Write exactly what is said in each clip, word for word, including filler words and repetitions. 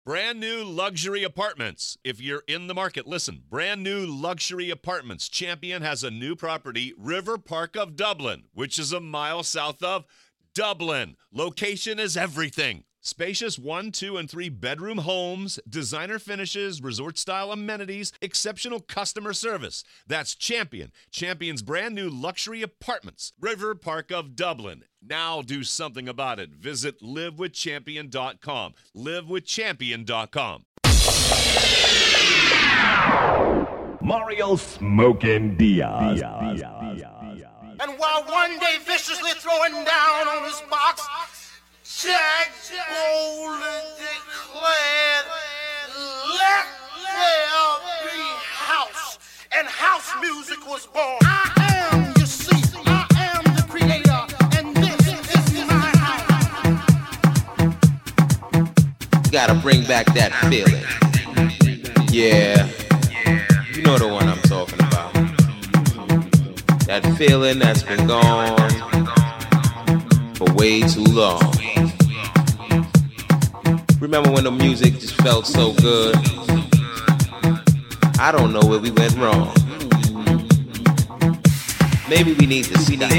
Brand new luxury apartments. If you're in the market, listen. Brand new luxury apartments. Champion has a new property, River Park of Dublin, which is a mile south of Dublin. Location is everything. Spacious one, two, and three bedroom homes, designer finishes, resort-style amenities, exceptional customer service. That's Champion. Champion's brand new luxury apartments. River Park of Dublin. Now do something about it. Visit live with champion dot com. live with champion dot com. Mario Smokin' Diaz. Diaz, Diaz, Diaz. And while one day viciously throwing down on his box, Jack boldly declared, let there be house. And house music was born. I am, you see, I am the creator, and this is my house. You gotta bring back that feeling. Yeah, you know the one I'm talking about. That feeling that's been gone for way too long. Remember when the music just felt so good? I don't know where we went wrong. Maybe we need to see that.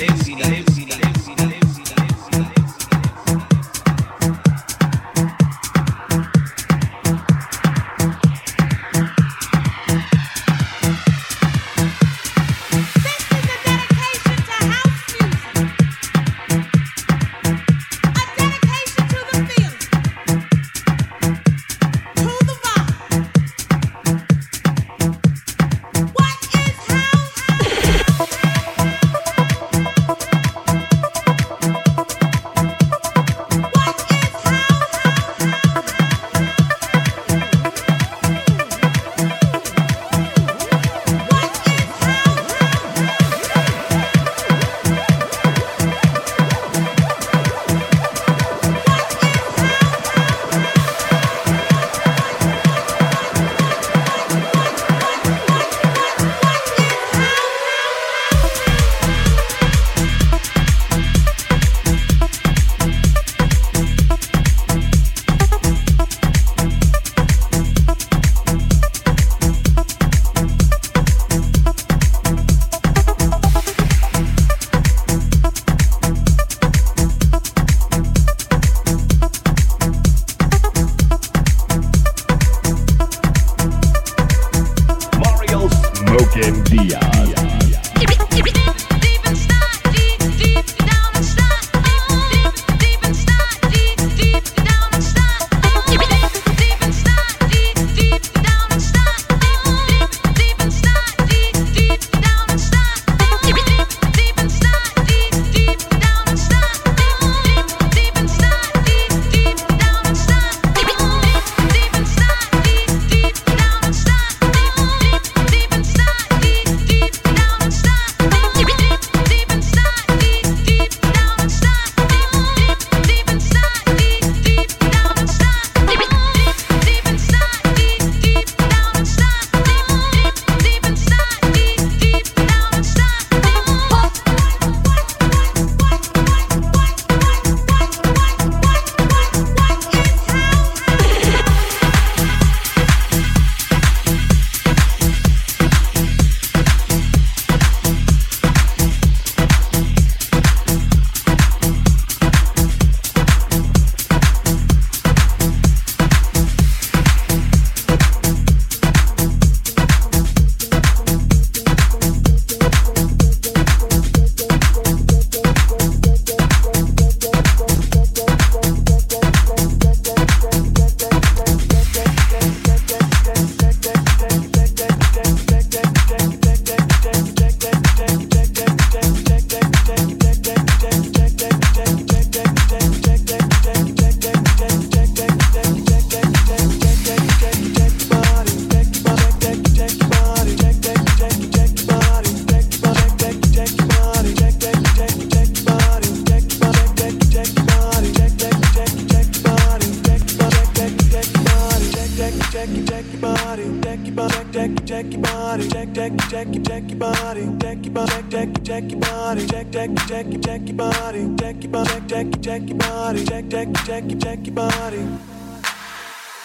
jack your body, jack, jack, jack, jack your body, jack your body, jack, jack your body, jack, jack, jack, jack your body, jack your body, jack, jack your body, jack, jack, jack, jack your body.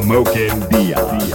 Smoking Diaz.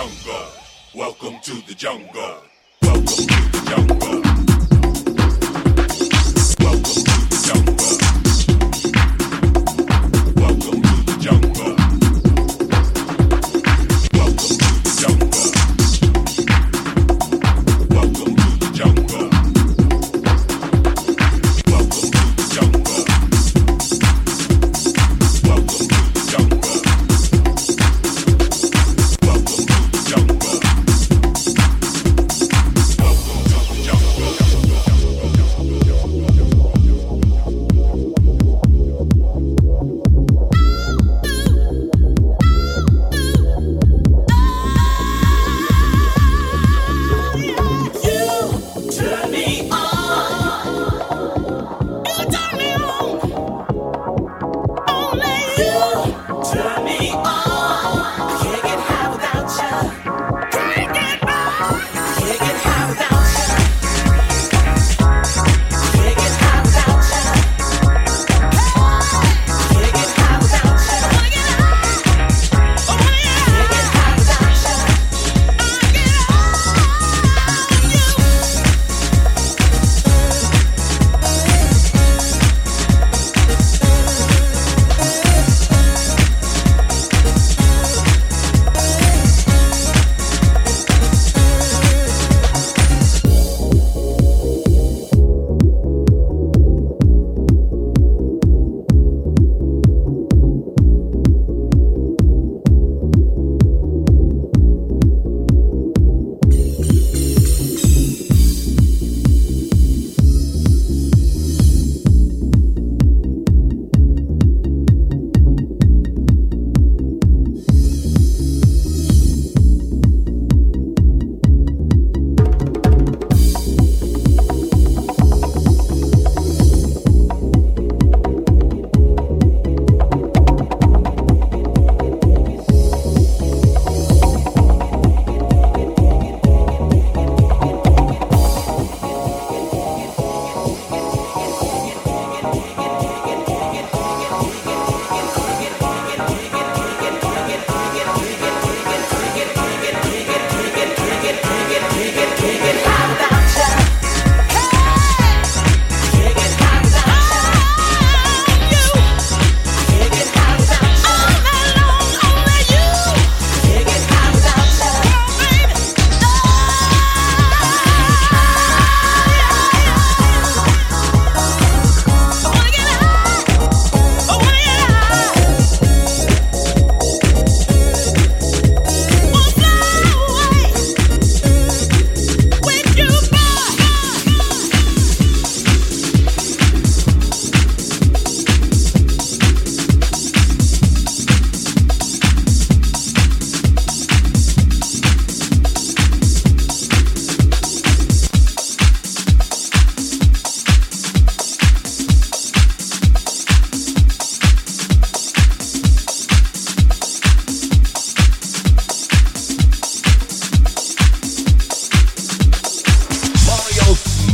Welcome to the jungle. Welcome to the jungle.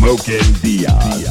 Smoking Diaz.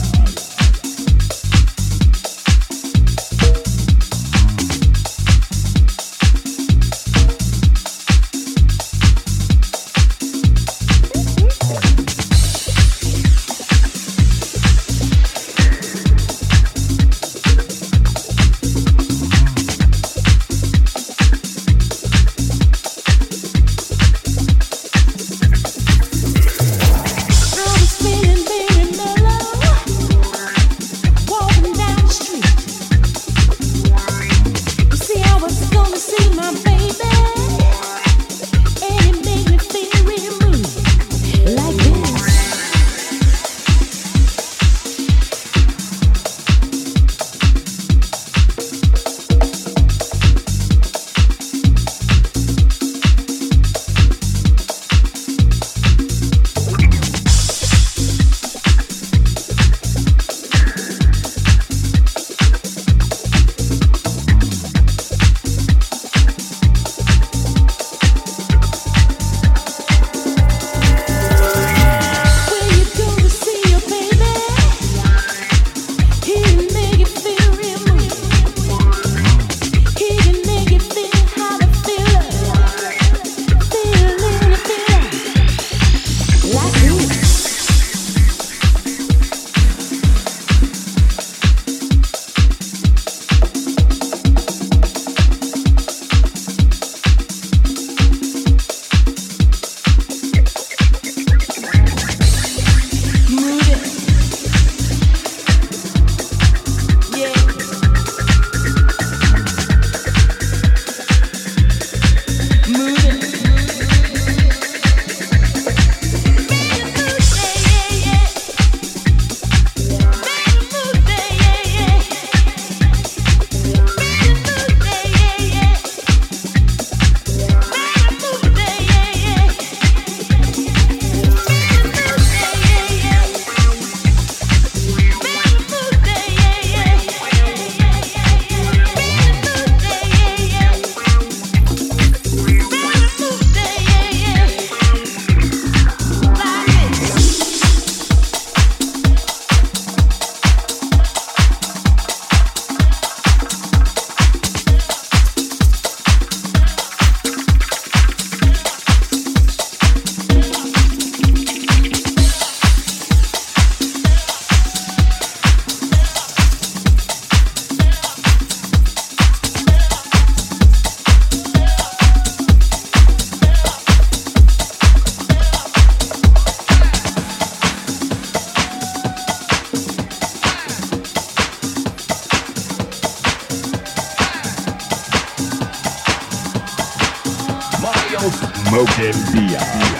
Smoking Diaz.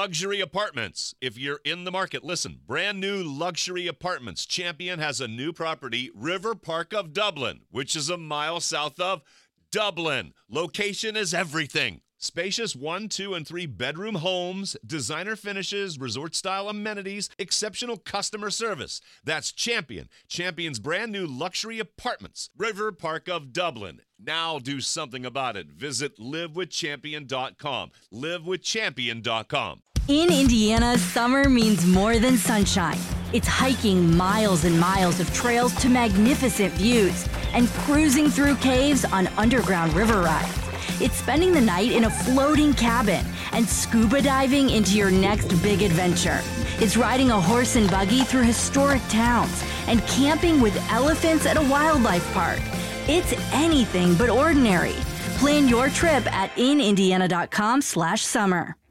Luxury Apartments. If you're in the market, listen. Brand new luxury apartments. Champion has a new property, River Park of Dublin, which is a mile south of Dublin. Location is everything. Spacious one, two, and three bedroom homes, designer finishes, resort-style amenities, exceptional customer service. That's Champion. Champion's brand new luxury apartments, River Park of Dublin. Now do something about it. Visit live with champion dot com. live with champion dot com. In Indiana, summer means more than sunshine. It's hiking miles and miles of trails to magnificent views and cruising through caves on underground river rides. It's spending the night in a floating cabin and scuba diving into your next big adventure. It's riding a horse and buggy through historic towns and camping with elephants at a wildlife park. It's anything but ordinary. Plan your trip at in indiana dot com slash summer.